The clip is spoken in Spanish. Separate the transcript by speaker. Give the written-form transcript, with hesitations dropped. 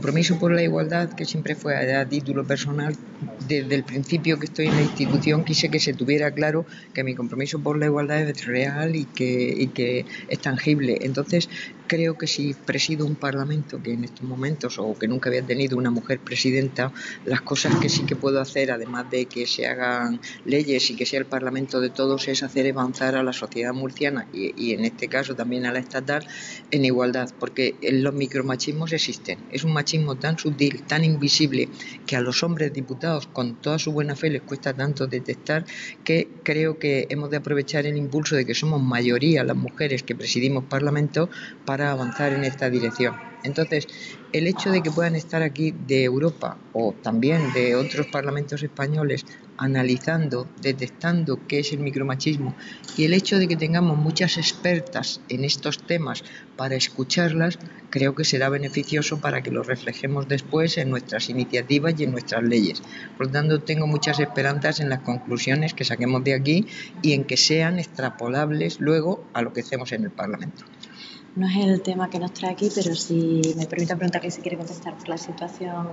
Speaker 1: Compromiso por la igualdad, que siempre fue a título personal, desde el principio que estoy en la institución quise que se tuviera claro que mi compromiso por la igualdad es real y que es tangible. Entonces creo que si presido un parlamento, que en estos momentos, o que nunca había tenido una mujer presidenta, las cosas que sí que puedo hacer, además de que se hagan leyes y que sea el parlamento de todos, es hacer avanzar a la sociedad murciana y en este caso también a la estatal en igualdad, porque los micromachismos existen. Es un machismo tan sutil, tan invisible, que a los hombres diputados con toda su buena fe les cuesta tanto detectar, que creo que hemos de aprovechar el impulso de que somos mayoría las mujeres que presidimos parlamentos para avanzar en esta dirección. Entonces, el hecho de que puedan estar aquí de Europa o también de otros parlamentos españoles analizando, detectando qué es el micromachismo, y el hecho de que tengamos muchas expertas en estos temas para escucharlas, creo que será beneficioso para que lo reflejemos después en nuestras iniciativas y en nuestras leyes. Por lo tanto, tengo muchas esperanzas en las conclusiones que saquemos de aquí y en que sean extrapolables luego a lo que hacemos en el Parlamento.
Speaker 2: No es el tema que nos trae aquí, pero si me permite preguntarle si quiere contestar por la situación